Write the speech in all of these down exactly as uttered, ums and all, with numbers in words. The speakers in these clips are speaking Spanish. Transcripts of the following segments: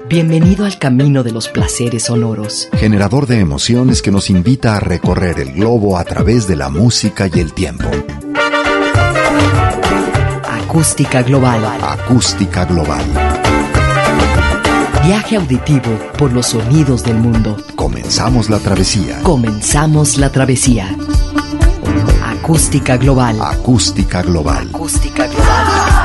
Bienvenido al camino de los placeres sonoros. Generador de emociones que nos invita a recorrer el globo a través de la música y el tiempo. Acústica Global. Acústica Global. Viaje auditivo por los sonidos del mundo. Comenzamos la travesía. Comenzamos la travesía. Acústica Global. Acústica Global. Acústica Global.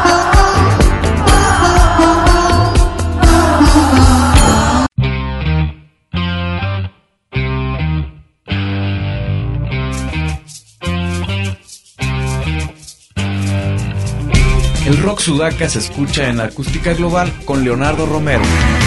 El rock sudaca se escucha en Acústica Global con Leonardo Romero.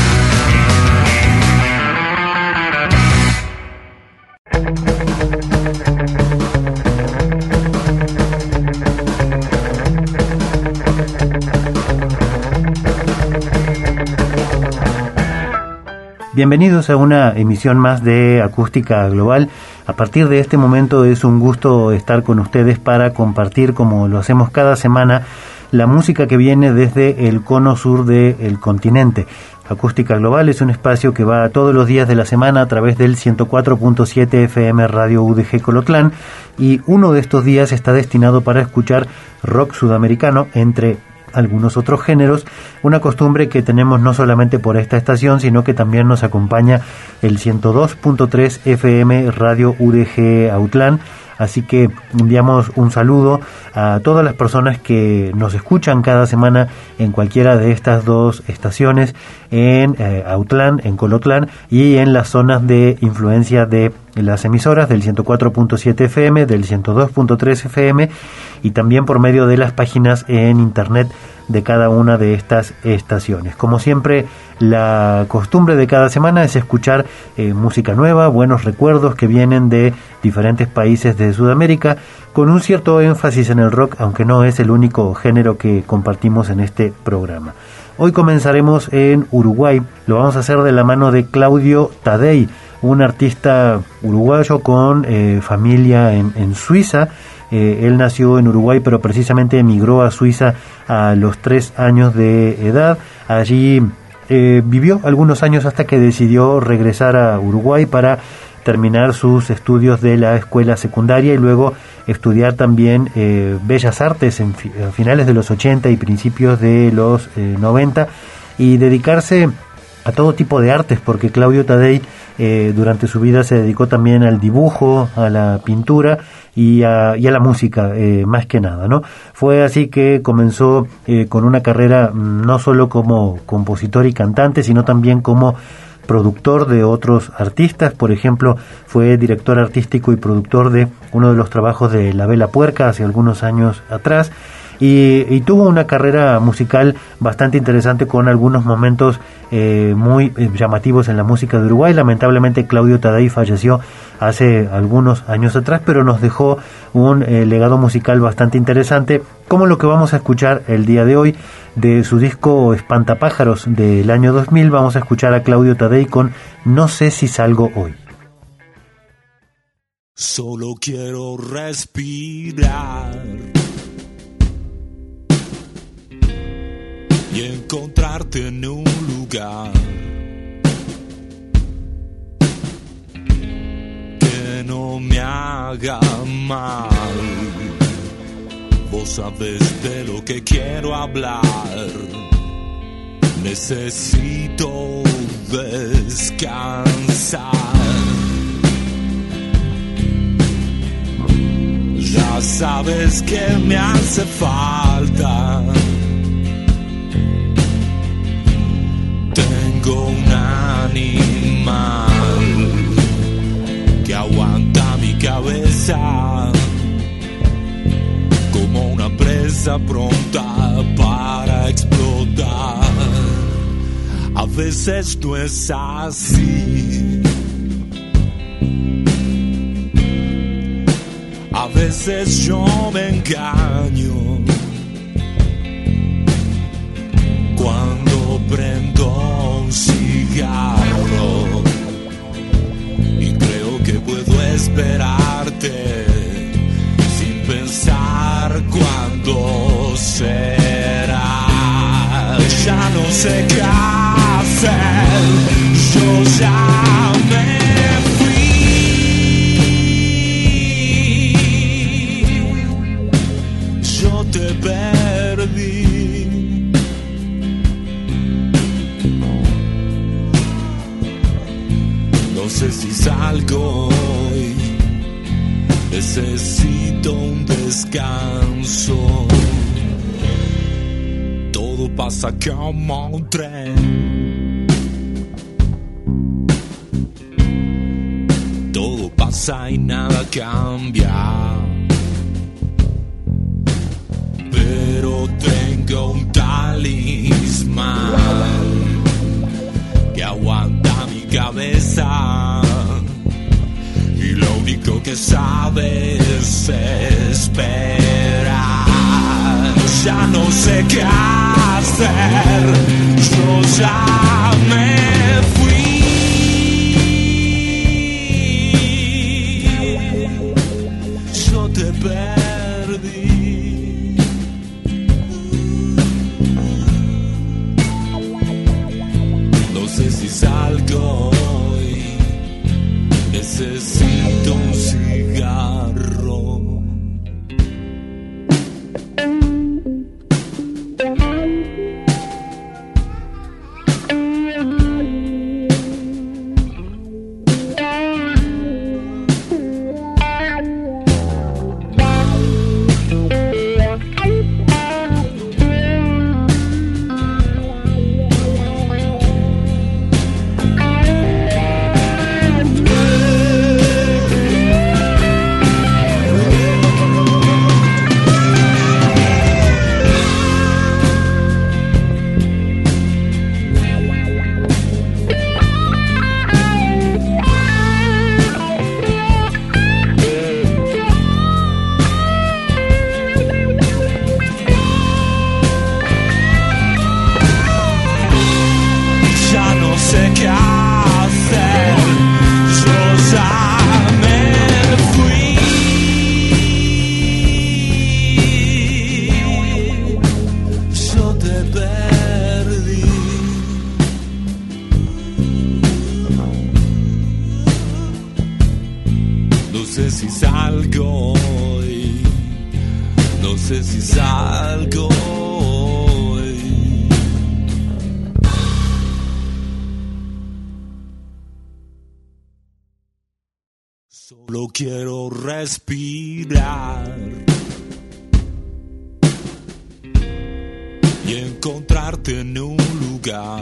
Bienvenidos a una emisión más de Acústica Global. A partir de este momento es un gusto estar con ustedes para compartir, como lo hacemos cada semana, la música que viene desde el cono sur del continente. Acústica Global es un espacio que va todos los días de la semana a través del ciento cuatro punto siete F M Radio U D G Colotlán, y uno de estos días está destinado para escuchar rock sudamericano, entre algunos otros géneros, una costumbre que tenemos no solamente por esta estación, sino que también nos acompaña el ciento dos punto tres F M Radio U D G Autlán. Así que enviamos un saludo a todas las personas que nos escuchan cada semana en cualquiera de estas dos estaciones, en eh, Autlán, en Colotlán y en las zonas de influencia de las emisoras del ciento cuatro punto siete F M, del ciento dos punto tres F M, y también por medio de las páginas en internet de cada una de estas estaciones. Como siempre, la costumbre de cada semana es escuchar eh, música nueva, buenos recuerdos que vienen de diferentes países de Sudamérica, con un cierto énfasis en el rock, aunque no es el único género que compartimos en este programa. Hoy comenzaremos en Uruguay. Lo vamos a hacer de la mano de Claudio Tadei, un artista uruguayo con eh, familia en, en Suiza. Eh, él nació en Uruguay, pero precisamente emigró a Suiza a los tres años de edad. Allí eh, vivió algunos años hasta que decidió regresar a Uruguay para terminar sus estudios de la escuela secundaria y luego estudiar también eh, Bellas Artes en fi- a finales de los ochenta y principios de los eh, noventa, y dedicarse a todo tipo de artes, porque Claudio Tadei eh, durante su vida se dedicó también al dibujo, a la pintura y a, y a la música, eh, más que nada, ¿no? Fue así que comenzó eh, con una carrera no solo como compositor y cantante, sino también como productor de otros artistas. Por ejemplo, fue director artístico y productor de uno de los trabajos de La Vela Puerca hace algunos años atrás, y, y tuvo una carrera musical bastante interesante con algunos momentos eh, muy eh, llamativos en la música de Uruguay. Lamentablemente Claudio Tadei falleció hace algunos años atrás, pero nos dejó un eh, legado musical bastante interesante, como lo que vamos a escuchar el día de hoy. De su disco Espantapájaros del año dos mil vamos a escuchar a Claudio Tadei con No sé si salgo hoy. Solo quiero respirar y encontrarte en un lugar que no me haga mal. Vos sabés de lo que quiero hablar. Necesito descansar. Ya sabes que me hace falta. Tengo un animal que aguanta mi cabeza como una presa pronta para explotar. A veces no es así. A veces yo me engaño cuando prendo un cigarro y creo que puedo esperarte sin pensar cuándo será. Ya no sé qué hacer. necesito un descanso. Todo pasa como un tren. Todo pasa y nada cambia. Pero tengo un talismán que aguanta mi cabeza. Y lo único que sabes es esperar. Ya no sé qué hacer, yo ya me fui. Yo te perdí. No sé si salgo hoy. Necesito un cigarro. Solo quiero respirar y encontrarte en un lugar.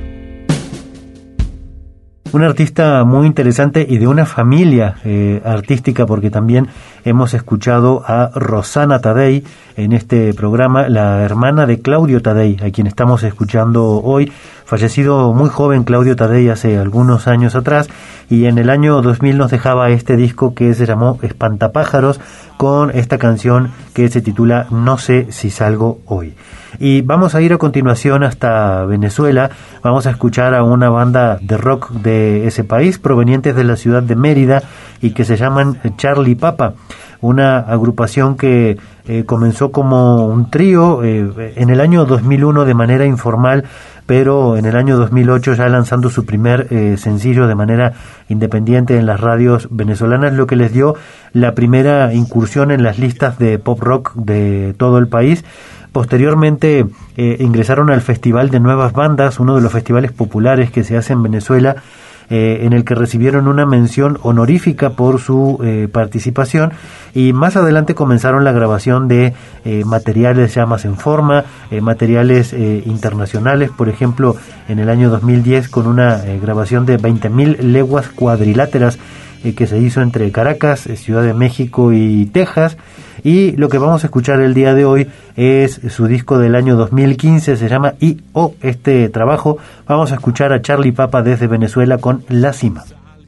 Un artista muy interesante y de una familia eh, artística, porque también hemos escuchado a Rosana Taddei en este programa, la hermana de Claudio Taddei, a quien estamos escuchando hoy. Fallecido muy joven Claudio Taddei hace algunos años atrás, y en el año dos mil nos dejaba este disco que se llamó Espantapájaros, con esta canción que se titula No sé si salgo hoy. Y vamos a ir a continuación hasta Venezuela. Vamos a escuchar a una banda de rock de ese país, provenientes de la ciudad de Mérida, y que se llaman Charlie Papa, una agrupación que eh, comenzó como un trío eh, en el año dos mil uno de manera informal, pero en el año dos mil ocho ya lanzando su primer eh, sencillo de manera independiente en las radios venezolanas, lo que les dio la primera incursión en las listas de pop rock de todo el país. Posteriormente eh, ingresaron al Festival de Nuevas Bandas, uno de los festivales populares que se hace en Venezuela, eh, en el que recibieron una mención honorífica por su eh, participación, y más adelante comenzaron la grabación de eh, materiales ya más en forma, eh, materiales eh, internacionales, por ejemplo en el año dos mil diez con una eh, grabación de veinte mil leguas cuadriláteras eh, que se hizo entre Caracas, eh, Ciudad de México y Texas. Y lo que vamos a escuchar el día de hoy es su disco del año dos mil quince, se llama I O este trabajo. Vamos a escuchar a Charlie Papa desde Venezuela con La Cima.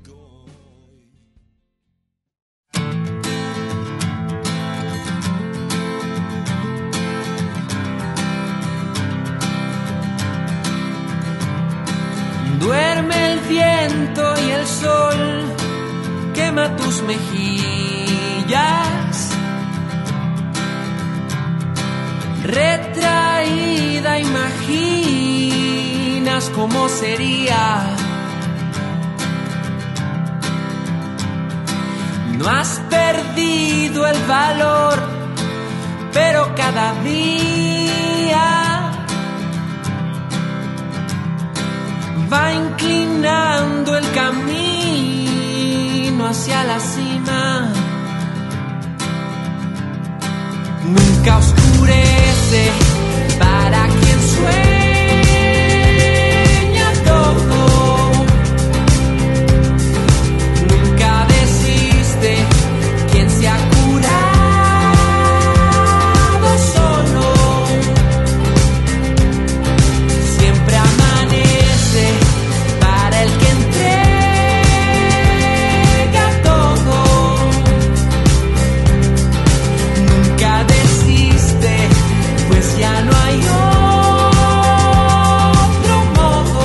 Duerme el viento y el sol quema tus mejillas. Retraída imaginas cómo sería. No has perdido el valor, pero cada día va inclinando el camino hacia la cima. nunca oscurece para quien sueña todo, nunca desiste quien se ha curado solo, siempre amanece para el que entrega todo, nunca desiste, pues ya no hay otro modo.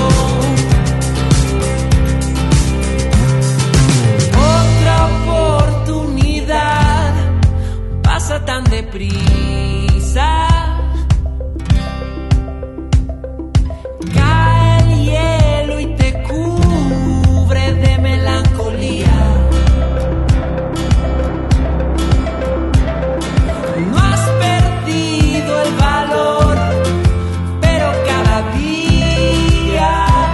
Otra oportunidad pasa tan deprisa, cae el hielo y te cubre de melancolía. No has perdido el valor, pero cada día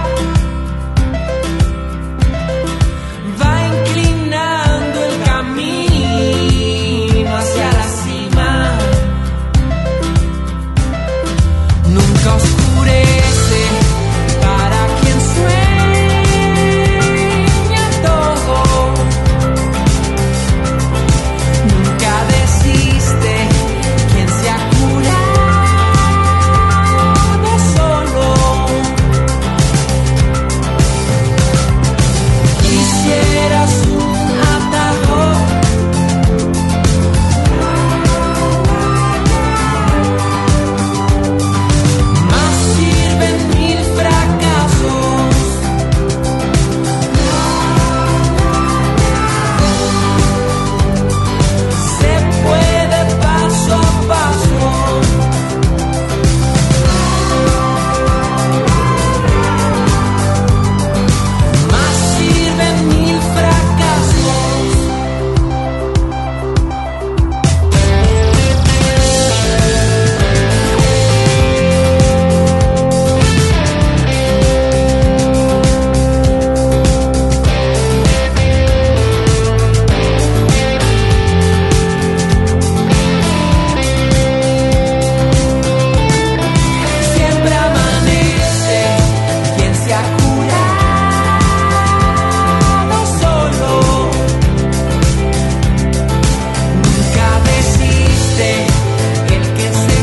va inclinando el camino hacia la cima. Nunca oscurece para quien sueña todo, nunca desiste quien se ha curado solo. Quisieras un atajo, más sirven mil fracasos. Se puede paso a paso, más sirven mil fracasos. Siempre amanece quien se ha curado solo, nunca desiste el que se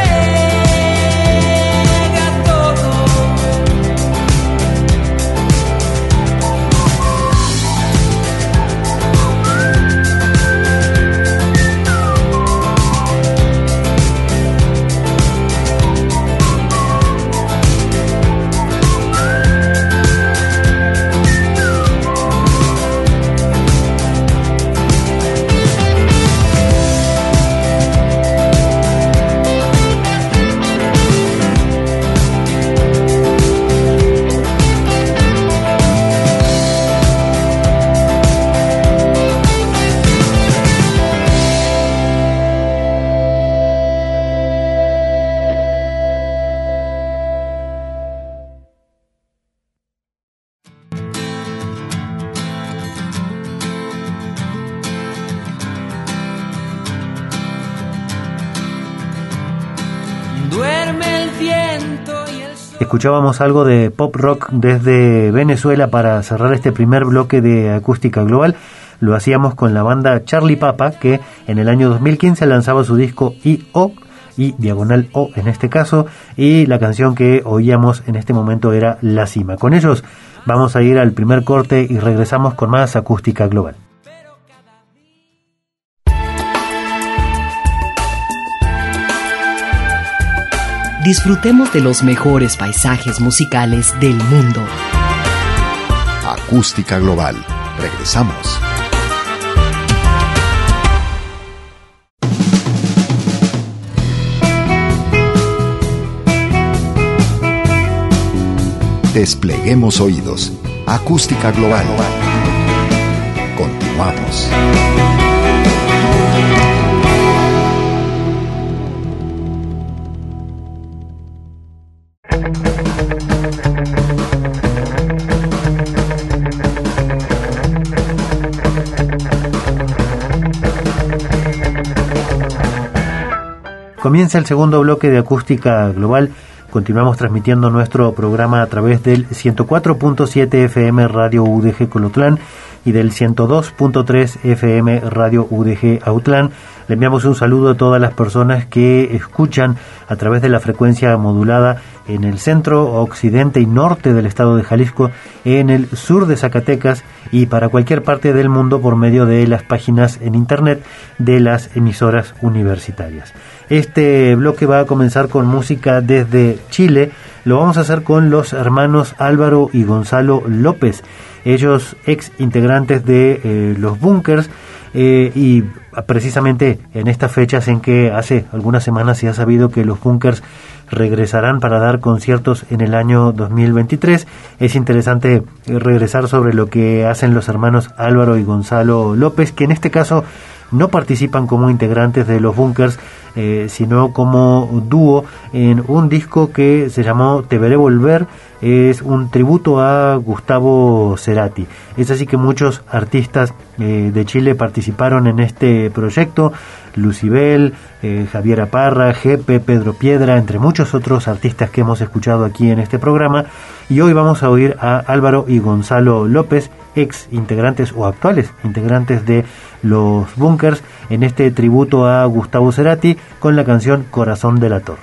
juega todo. Duerme el viento y el sol. Escuchábamos algo de pop rock desde Venezuela para cerrar este primer bloque de Acústica Global. Lo hacíamos con la banda Charlie Papa, que en el año dos mil quince lanzaba su disco I O, y diagonal O en este caso, y la canción que oíamos en este momento era La Cima. Con ellos vamos a ir al primer corte y regresamos con más Acústica Global. Disfrutemos de los mejores paisajes musicales del mundo. Acústica Global. Regresamos. Despleguemos oídos. Acústica Global. Continuamos. Comienza el segundo bloque de Acústica Global. Continuamos transmitiendo nuestro programa a través del ciento cuatro punto siete F M Radio U D G Colotlán y del ciento dos punto tres F M Radio U D G Autlán. Le enviamos un saludo a todas las personas que escuchan a través de la frecuencia modulada en el centro, occidente y norte del estado de Jalisco, en el sur de Zacatecas y para cualquier parte del mundo por medio de las páginas en internet de las emisoras universitarias. Este bloque va a comenzar con música desde Chile. Lo vamos a hacer con los hermanos Álvaro y Gonzalo López, ellos ex integrantes de eh, Los Bunkers, eh, y precisamente en estas fechas en que hace algunas semanas se ha sabido que Los Bunkers regresarán para dar conciertos en el año dos mil veintitrés. Es interesante regresar sobre lo que hacen los hermanos Álvaro y Gonzalo López, que en este caso no participan como integrantes de Los Bunkers, eh, sino como dúo en un disco que se llamó Te Veré Volver. Es un tributo a Gustavo Cerati. Es así que muchos artistas eh, de Chile participaron en este proyecto: Lucibel, eh, Javiera Parra, Jepe, Pedro Piedra, entre muchos otros artistas que hemos escuchado aquí en este programa. Y hoy vamos a oír a Álvaro y Gonzalo López, ex integrantes o actuales integrantes de Los Bunkers, en este tributo a Gustavo Cerati con la canción Corazón Delator.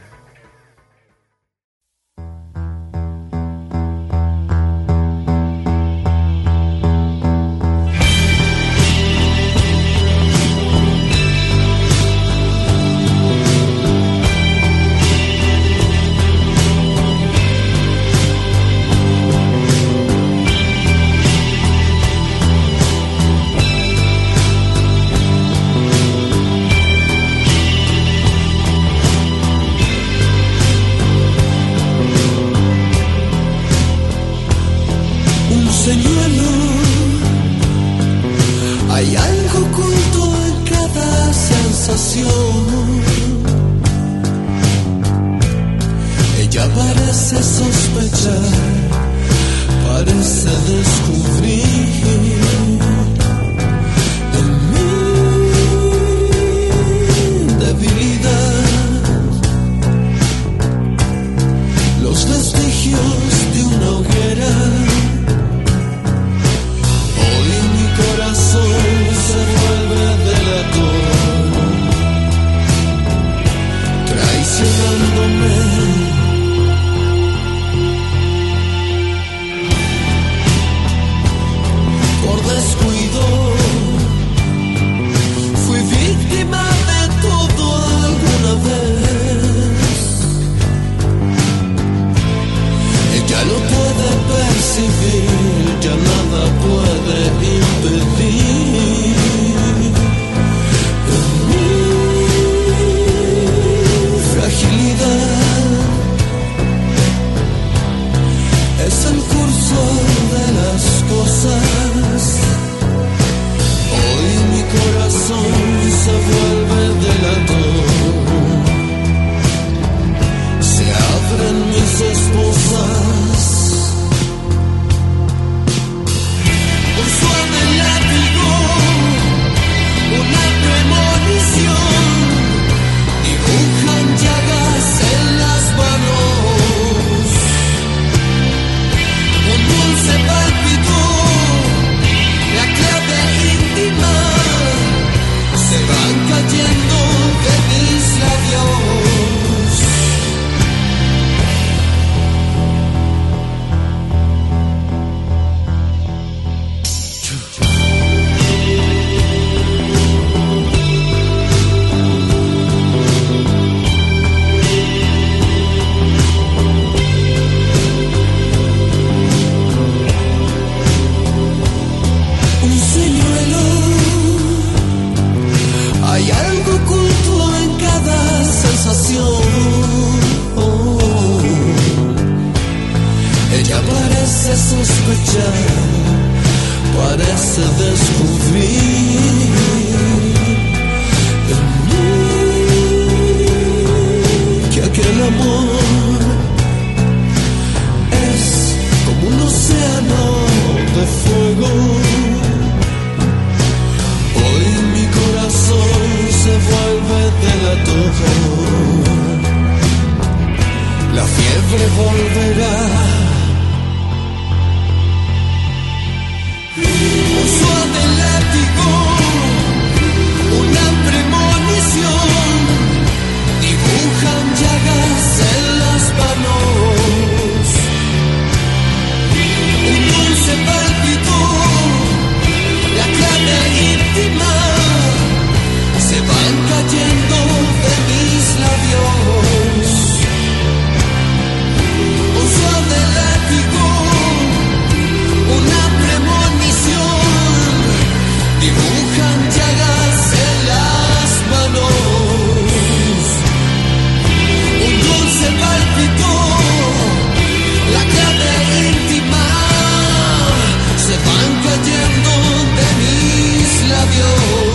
sospechar, parece descubrir en mí que aquel amor es como un océano de fuego. Hoy mi corazón se vuelve delator. La fiebre volverá. Un suave látigo, una premonición, dibujan llagas en las manos. Un dulce pálpito, la clave íntima, se van cayendo de mis labios. Un suave látigo, una premonición, dibujan llagas en las manos. Un dulce pálpito, la clave íntima, se van cayendo de mis labios.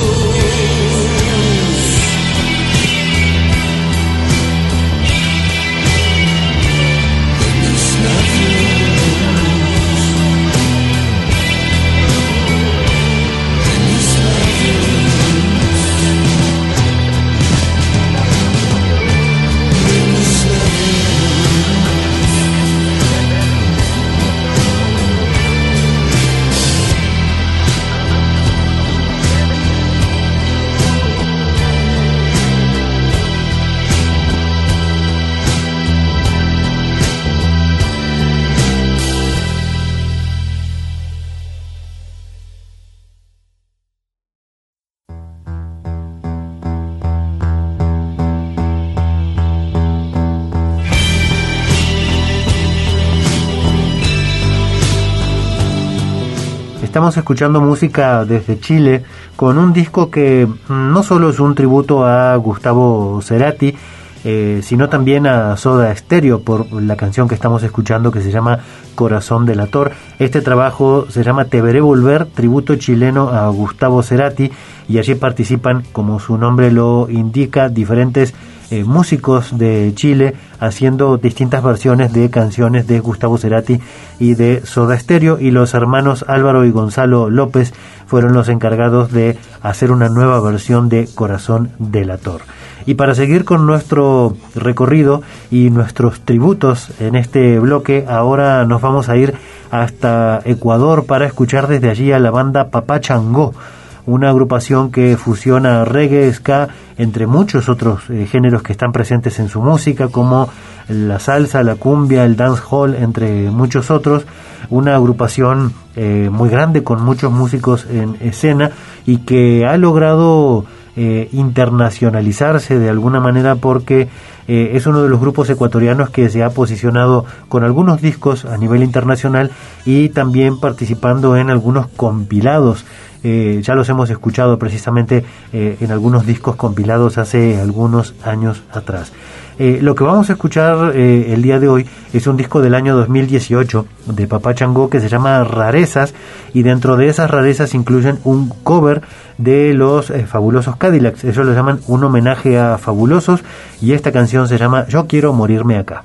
Estamos escuchando música desde Chile con un disco que no solo es un tributo a Gustavo Cerati, eh, sino también a Soda Stereo por la canción que estamos escuchando que se llama Corazón Delator. Este trabajo se llama Te Veré Volver, tributo chileno a Gustavo Cerati, y allí participan, como su nombre lo indica, diferentes Eh, músicos de Chile haciendo distintas versiones de canciones de Gustavo Cerati y de Soda Stereo, y los hermanos Álvaro y Gonzalo López fueron los encargados de hacer una nueva versión de Corazón Delator. Y para seguir con nuestro recorrido y nuestros tributos en este bloque, ahora nos vamos a ir hasta Ecuador para escuchar desde allí a la banda Papá Changó, una agrupación que fusiona reggae, ska, entre muchos otros eh, géneros que están presentes en su música, como la salsa, la cumbia, el dancehall, entre muchos otros. Una agrupación eh, muy grande con muchos músicos en escena y que ha logrado eh, internacionalizarse de alguna manera, porque eh, es uno de los grupos ecuatorianos que se ha posicionado con algunos discos a nivel internacional y también participando en algunos compilados. Eh, ya los hemos escuchado precisamente eh, en algunos discos compilados hace algunos años atrás. Eh, lo que vamos a escuchar eh, el día de hoy es un disco del año dos mil dieciocho de Papá Changó que se llama Rarezas, y dentro de esas rarezas incluyen un cover de los eh, Fabulosos Cadillacs. Ellos lo llaman un homenaje a Fabulosos, y esta canción se llama Yo Quiero Morirme Acá.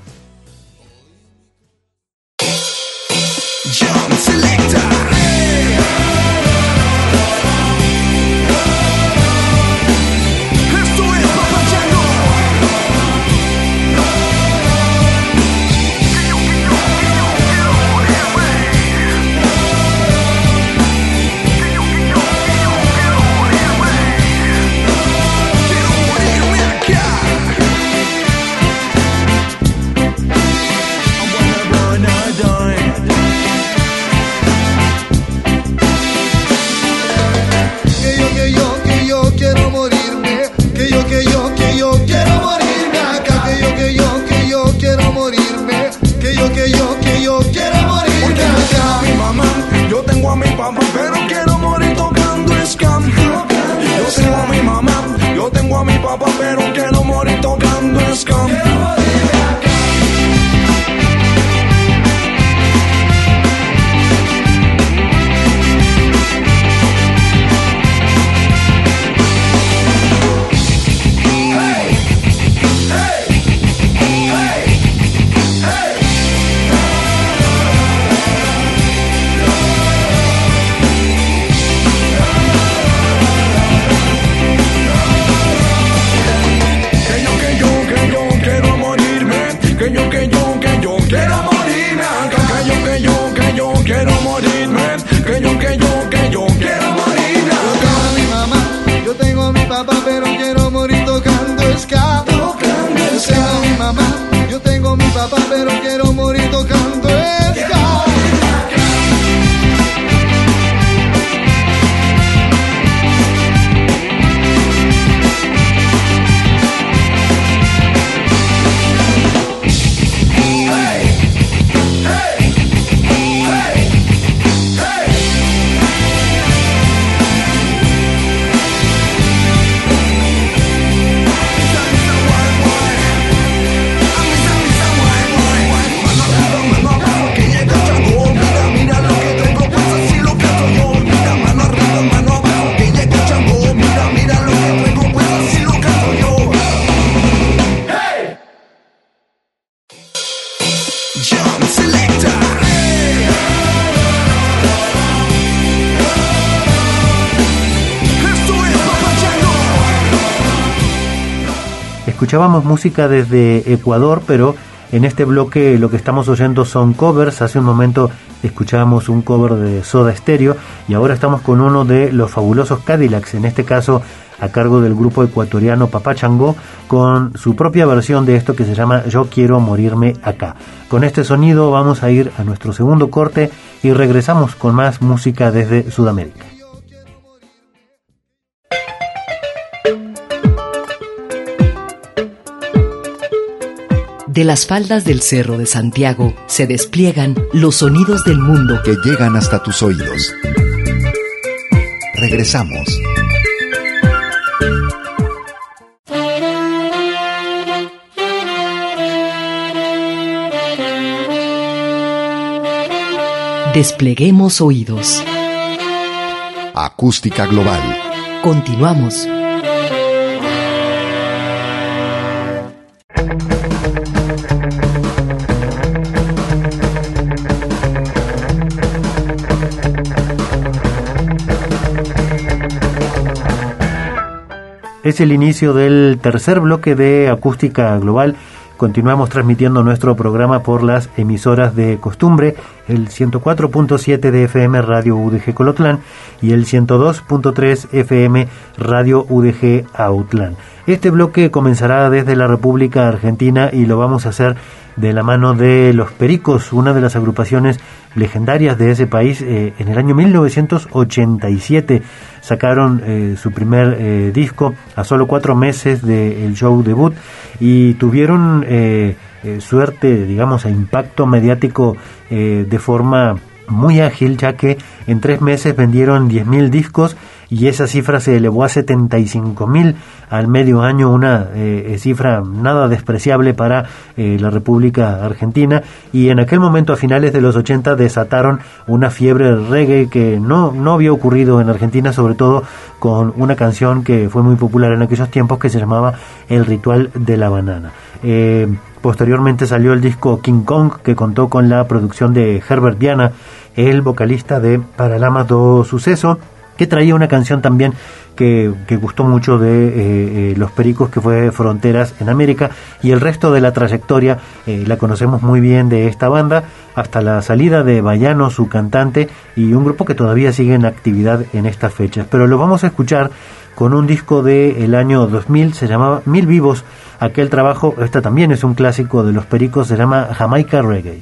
escuchábamos música desde Ecuador, pero en este bloque lo que estamos oyendo son covers. Hace un momento escuchábamos un cover de Soda Stereo y ahora estamos con uno de los fabulosos Cadillacs, en este caso a cargo del grupo ecuatoriano Papá Changó, con su propia versión de esto que se llama Yo Quiero Morirme Acá. Con este sonido vamos a ir a nuestro segundo corte y regresamos con más música desde Sudamérica. De las faldas del Cerro de Santiago se despliegan los sonidos del mundo que llegan hasta tus oídos. Regresamos. Despleguemos oídos. Acústica Global. Continuamos. Es el inicio del tercer bloque de Acústica Global. Continuamos transmitiendo nuestro programa por las emisoras de costumbre, el ciento cuatro punto siete de F M Radio U D G Colotlán y el ciento dos punto tres F M Radio U D G Autlán. Este bloque comenzará desde la República Argentina y lo vamos a hacer de la mano de Los Pericos, una de las agrupaciones legendarias de ese país. Eh, en el año mil novecientos ochenta y siete sacaron eh, su primer eh, disco a solo cuatro meses del show debut y tuvieron eh, eh, suerte, digamos, e impacto mediático eh, de forma muy ágil, ya que en tres meses vendieron diez mil discos y esa cifra se elevó a setenta y cinco mil al medio año, una eh, cifra nada despreciable para eh, la República Argentina, y en aquel momento, a finales de los ochenta, desataron una fiebre reggae que no, no había ocurrido en Argentina, sobre todo con una canción que fue muy popular en aquellos tiempos que se llamaba El Ritual de la Banana. Eh, posteriormente salió el disco King Kong, que contó con la producción de Herbert Viana, el vocalista de Paralamas do Suceso, que traía una canción también que, que gustó mucho de eh, eh, Los Pericos, que fue Fronteras en América, y el resto de la trayectoria eh, la conocemos muy bien de esta banda, hasta la salida de Bayano, su cantante, y un grupo que todavía sigue en actividad en estas fechas. Pero lo vamos a escuchar con un disco del año dos mil, se llamaba Mil Vivos, aquel trabajo. Este también es un clásico de Los Pericos, se llama Jamaica Reggae.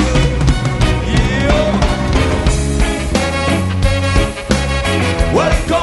Welcome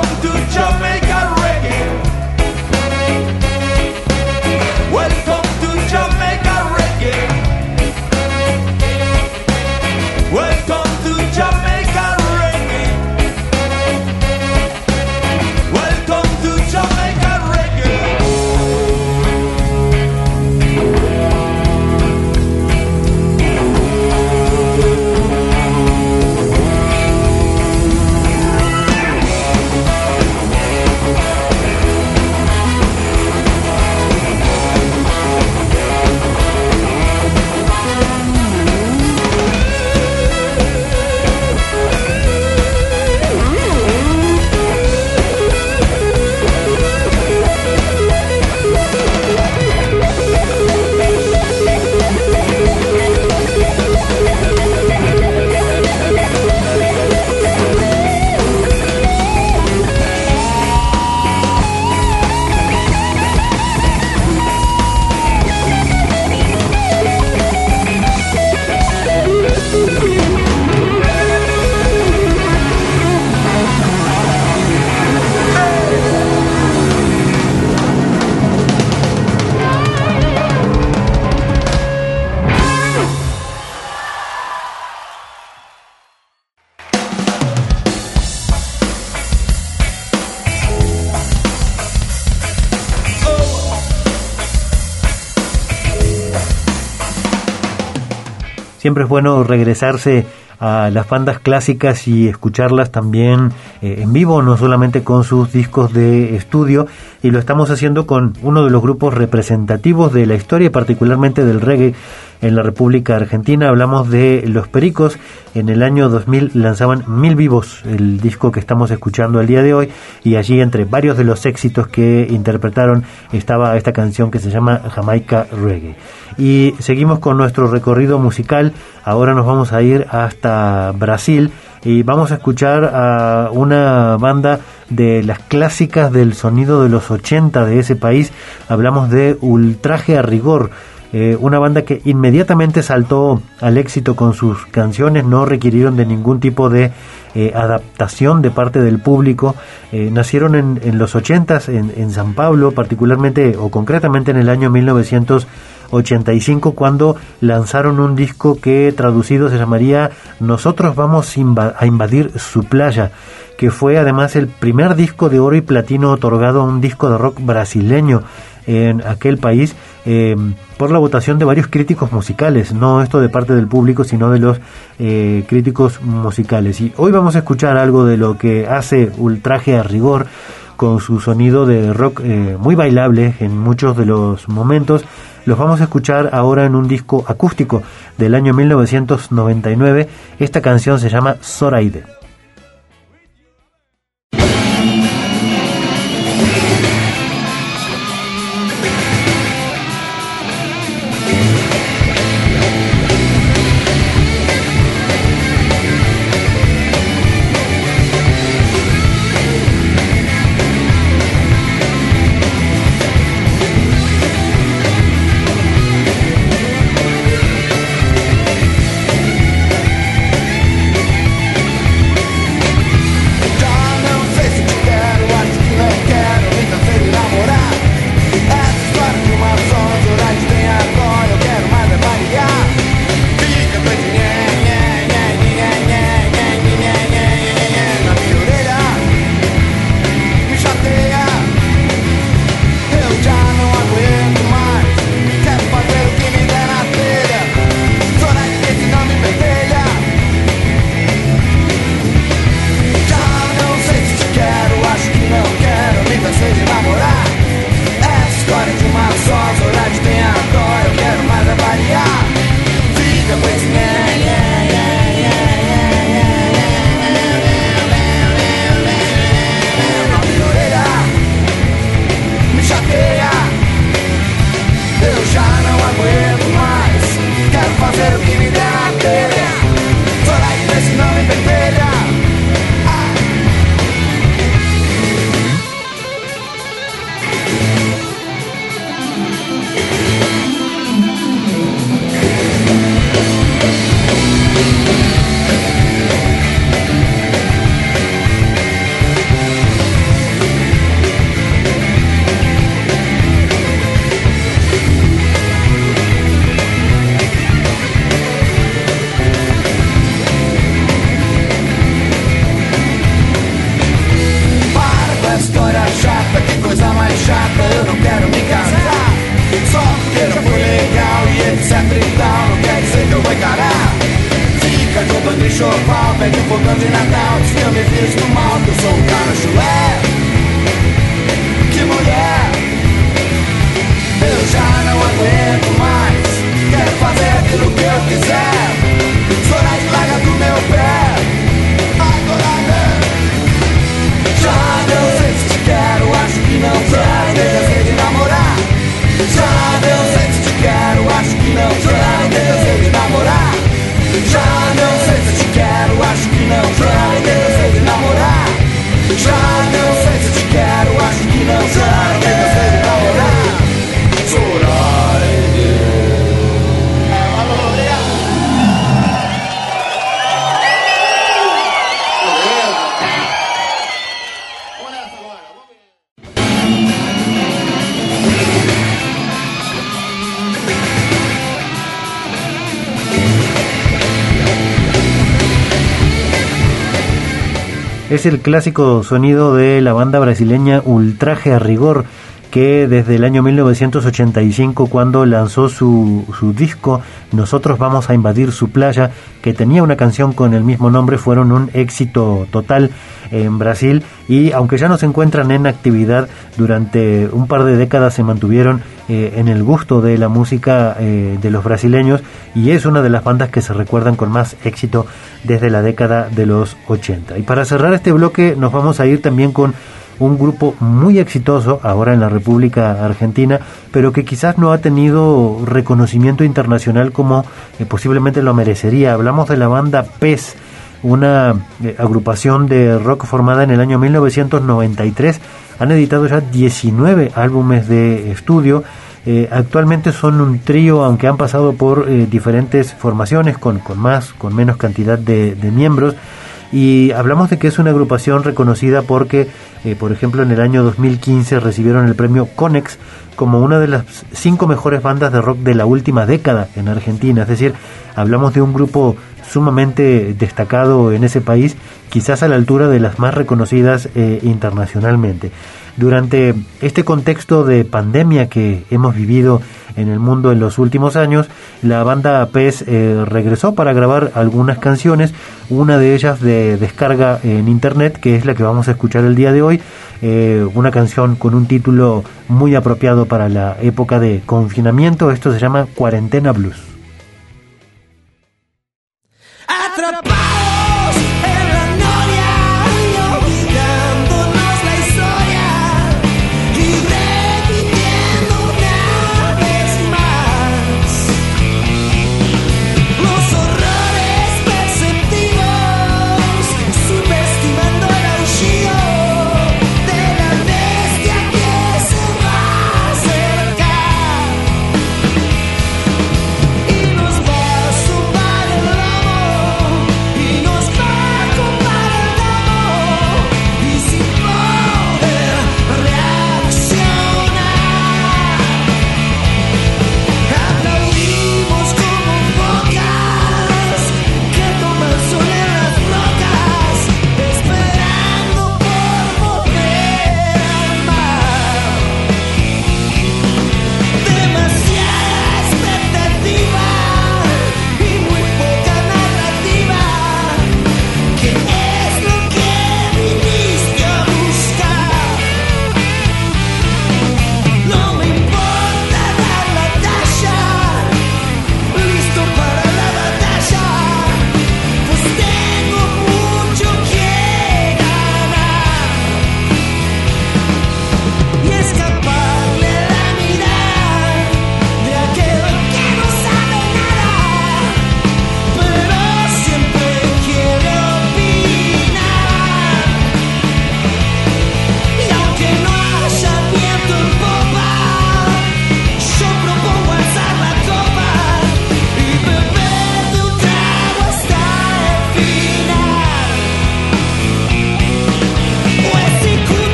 siempre es bueno regresarse a las bandas clásicas y escucharlas también eh, en vivo, no solamente con sus discos de estudio, y lo estamos haciendo con uno de los grupos representativos de la historia y particularmente del reggae en la República Argentina. Hablamos de Los Pericos. En el año dos mil lanzaban Mil Vivos, el disco que estamos escuchando el día de hoy, y allí entre varios de los éxitos que interpretaron estaba esta canción que se llama Jamaica Reggae. Y seguimos con nuestro recorrido musical. Ahora nos vamos a ir hasta Brasil y vamos a escuchar a una banda de las clásicas del sonido de los ochenta de ese país. Hablamos de Ultraje a Rigor, eh, una banda que inmediatamente saltó al éxito con sus canciones, no requirieron de ningún tipo de eh, adaptación de parte del público. Eh, nacieron en, en los ochentas en, en San Pablo, particularmente o concretamente en el año mil novecientos ochenta y cinco, cuando lanzaron un disco que traducido se llamaría Nosotros vamos a invadir su playa, que fue además el primer disco de oro y platino otorgado a un disco de rock brasileño en aquel país, eh, por la votación de varios críticos musicales, no esto de parte del público, sino de los eh, críticos musicales. Y hoy vamos a escuchar algo de lo que hace Ultraje a Rigor, con su sonido de rock eh, muy bailable en muchos de los momentos. Los vamos a escuchar ahora en un disco acústico del año mil novecientos noventa y nueve. Esta canción se llama Zoraide. Es el clásico sonido de la banda brasileña Ultraje a Rigor, que desde el año mil novecientos ochenta y cinco, cuando lanzó su, su disco Nosotros vamos a invadir su playa, que tenía una canción con el mismo nombre, fueron un éxito total en Brasil, y aunque ya no se encuentran en actividad, durante un par de décadas se mantuvieron eh, en el gusto de la música eh, de los brasileños, y es una de las bandas que se recuerdan con más éxito desde la década de los ochenta. Y para cerrar este bloque nos vamos a ir también con un grupo muy exitoso ahora en la República Argentina, pero que quizás no ha tenido reconocimiento internacional como eh, posiblemente lo merecería. Hablamos de la banda Pez, una eh, agrupación de rock formada en el año mil novecientos noventa y tres. Han editado ya diecinueve álbumes de estudio. Eh, actualmente son un trío, aunque han pasado por eh, diferentes formaciones con, con más, con menos cantidad de, de miembros. Y hablamos de que es una agrupación reconocida porque, eh, por ejemplo, en el año dos mil quince recibieron el premio Conex como una de las cinco mejores bandas de rock de la última década en Argentina. Es decir, hablamos de un grupo sumamente destacado en ese país, quizás a la altura de las más reconocidas eh, internacionalmente. Durante este contexto de pandemia que hemos vivido en el mundo en los últimos años, la banda Pez eh, regresó para grabar algunas canciones, una de ellas de descarga en internet, que es la que vamos a escuchar el día de hoy, eh, una canción con un título muy apropiado para la época de confinamiento. Esto se llama Cuarentena Blues. Atrapados en la noria y olvidándonos la historia y repitiendo una vez más los horrores perceptivos, subestimando el aullido de la bestia que se va a acercar.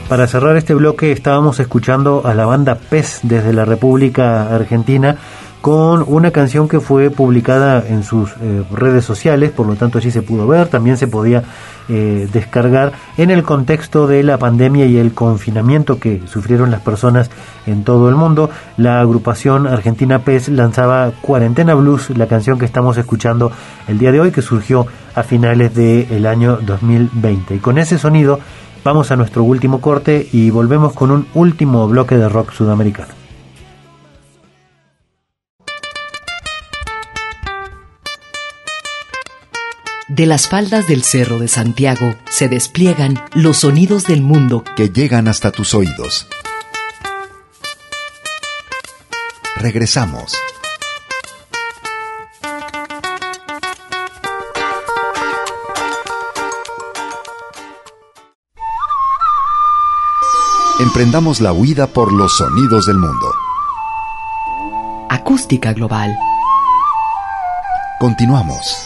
Para cerrar este bloque estábamos escuchando a la banda Pez desde la República Argentina con una canción que fue publicada en sus eh, redes sociales, por lo tanto allí se pudo ver, también se podía eh, descargar en el contexto de la pandemia y el confinamiento que sufrieron las personas en todo el mundo. La agrupación argentina Pez lanzaba Cuarentena Blues, la canción que estamos escuchando el día de hoy, que surgió a finales del año dos mil veinte. Y con ese sonido vamos a nuestro último corte y volvemos con un último bloque de rock sudamericano. De las faldas del Cerro de Santiago se despliegan los sonidos del mundo que llegan hasta tus oídos. Regresamos. Emprendamos la huida por los sonidos del mundo. Acústica Global. Continuamos.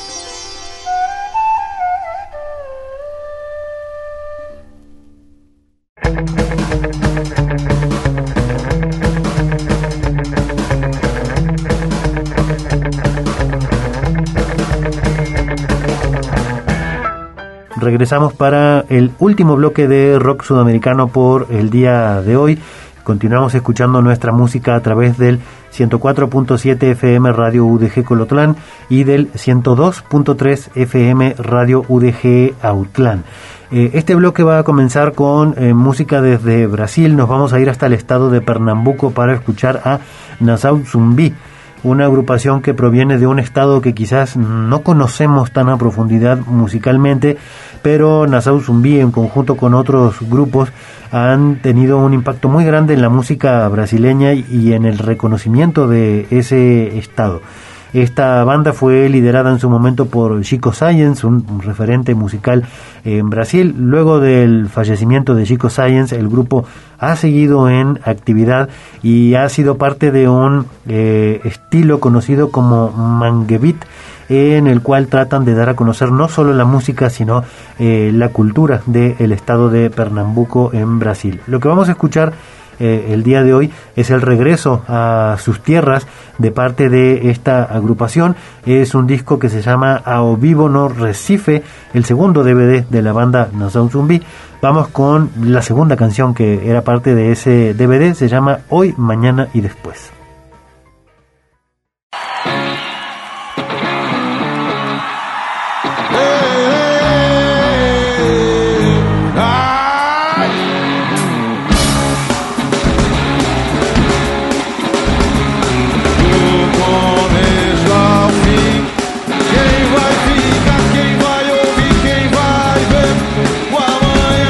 Regresamos para el último bloque de rock sudamericano por el día de hoy. Continuamos escuchando nuestra música a través del ciento cuatro punto siete F M Radio U D G Colotlán y del ciento dos punto tres F M Radio U D G Autlán. Eh, este bloque va a comenzar con eh, música desde Brasil. Nos vamos a ir hasta el estado de Pernambuco para escuchar a Nação Zumbi, una agrupación que proviene de un estado que quizás no conocemos tan a profundidad musicalmente, pero Nação Zumbi en conjunto con otros grupos han tenido un impacto muy grande en la música brasileña y en el reconocimiento de ese estado. Esta banda fue liderada en su momento por Chico Science, un, un referente musical en Brasil. Luego del fallecimiento de Chico Science, el grupo ha seguido en actividad y ha sido parte de un eh, estilo conocido como Mangue Beat, en el cual tratan de dar a conocer no solo la música, sino eh, la cultura del estado de Pernambuco en Brasil. Lo que vamos a escuchar Eh, el día de hoy es el regreso a sus tierras de parte de esta agrupación. Es un disco que se llama Ao Vivo no Recife, el segundo D V D de la banda Nação Zumbi. Vamos con la segunda canción que era parte de ese D V D, se llama Hoy, Mañana y Después.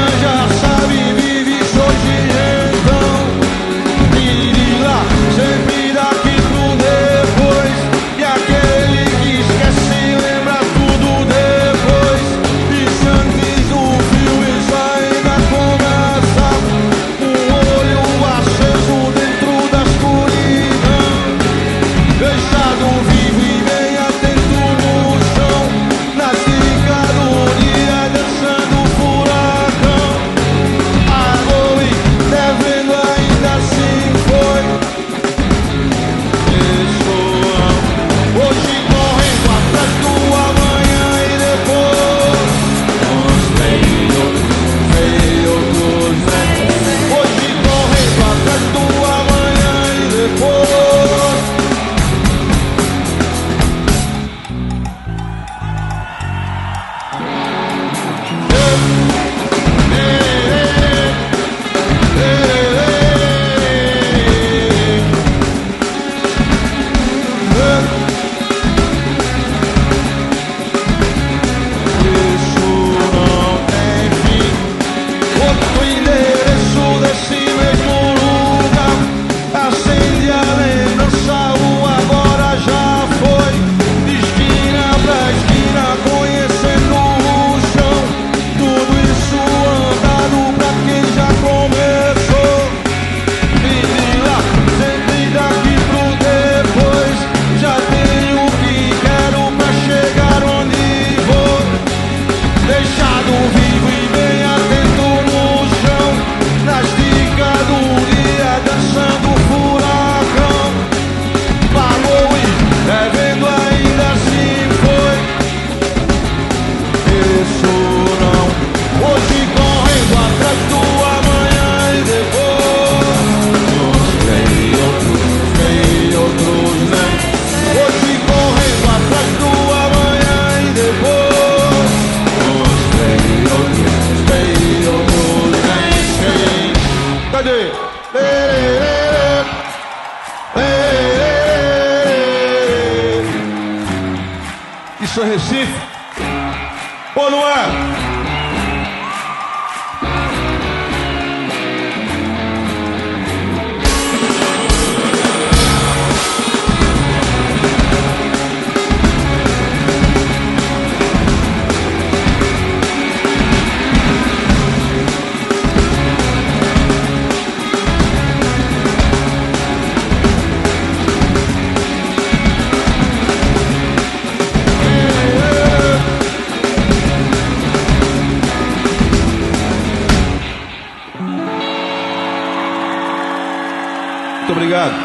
Sempre Isso é Recife? Ou não é? Muito obrigado.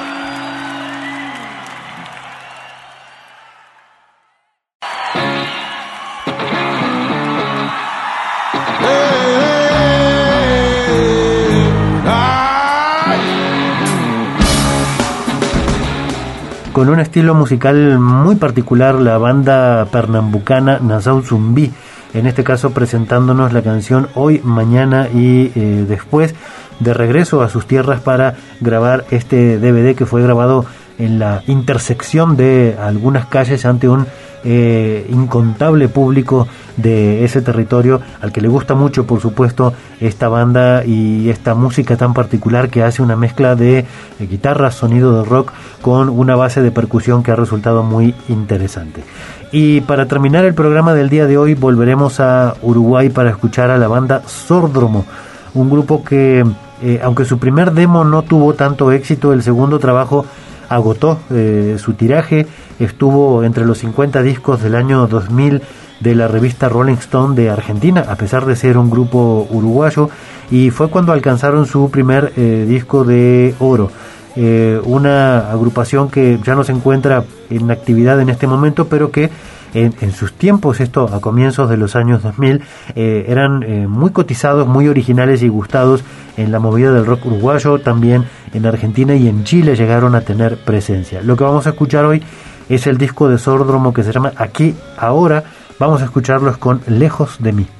Con un estilo musical muy particular, la banda pernambucana Nassau Zumbi, en este caso presentándonos la canción Hoy, Mañana y eh, Después, de regreso a sus tierras para grabar este D V D que fue grabado en la intersección de algunas calles ante un eh, incontable público de ese territorio, al que le gusta mucho, por supuesto, esta banda y esta música tan particular que hace una mezcla de eh, guitarras, sonido de rock con una base de percusión que ha resultado muy interesante. Y para terminar el programa del día de hoy volveremos a Uruguay para escuchar a la banda Sordromo, un grupo que Eh, aunque su primer demo no tuvo tanto éxito, el segundo trabajo agotó eh, su tiraje, estuvo entre los cincuenta discos del año dos mil de la revista Rolling Stone de Argentina, a pesar de ser un grupo uruguayo, y fue cuando alcanzaron su primer eh, disco de oro. Eh, una agrupación que ya no se encuentra en actividad en este momento, pero que En, en sus tiempos, esto a comienzos de los años dos mil, eh, eran eh, muy cotizados, muy originales y gustados en la movida del rock uruguayo. También en Argentina y en Chile llegaron a tener presencia. Lo que vamos a escuchar hoy es el disco de Sordromo que se llama Aquí, Ahora. Vamos a escucharlos con Lejos de mí.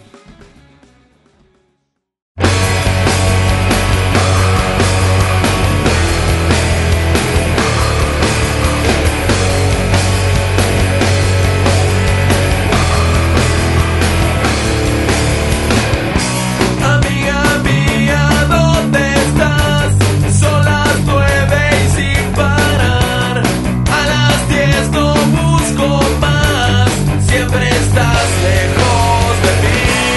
Siempre estás lejos de mí.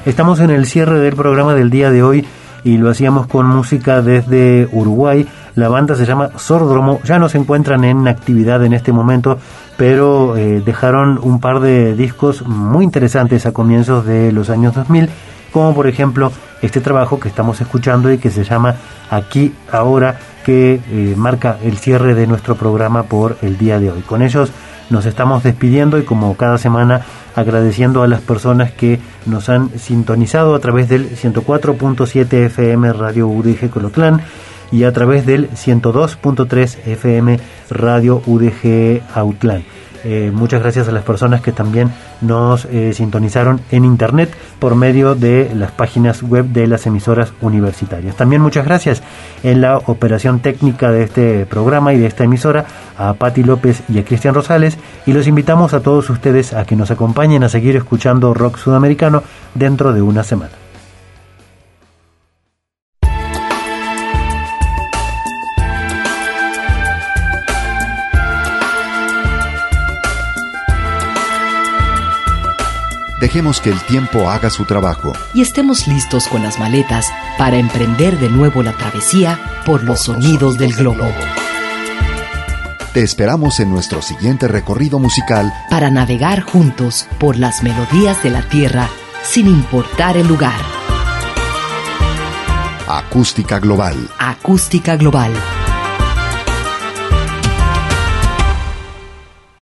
Estamos en el cierre del programa del día de hoy y lo hacíamos con música desde Uruguay. La banda se llama Sordromo, ya no se encuentran en actividad en este momento, pero eh, dejaron un par de discos muy interesantes a comienzos de los años dos mil, como por ejemplo este trabajo que estamos escuchando y que se llama Aquí Ahora, que eh, marca el cierre de nuestro programa por el día de hoy. Con ellos nos estamos despidiendo y, como cada semana, agradeciendo a las personas que nos han sintonizado a través del ciento cuatro punto siete F M Radio U D G Colotlán y a través del ciento dos punto tres F M Radio U D G Autlán. Eh, muchas gracias a las personas que también nos eh, sintonizaron en internet por medio de las páginas web de las emisoras universitarias. También muchas gracias en la operación técnica de este programa y de esta emisora a Patti López y a Cristian Rosales, y los invitamos a todos ustedes a que nos acompañen a seguir escuchando rock sudamericano dentro de una semana. Dejemos que el tiempo haga su trabajo. Y estemos listos con las maletas para emprender de nuevo la travesía por los sonidos del globo. Te esperamos en nuestro siguiente recorrido musical para navegar juntos por las melodías de la tierra sin importar el lugar. Acústica Global. Acústica Global.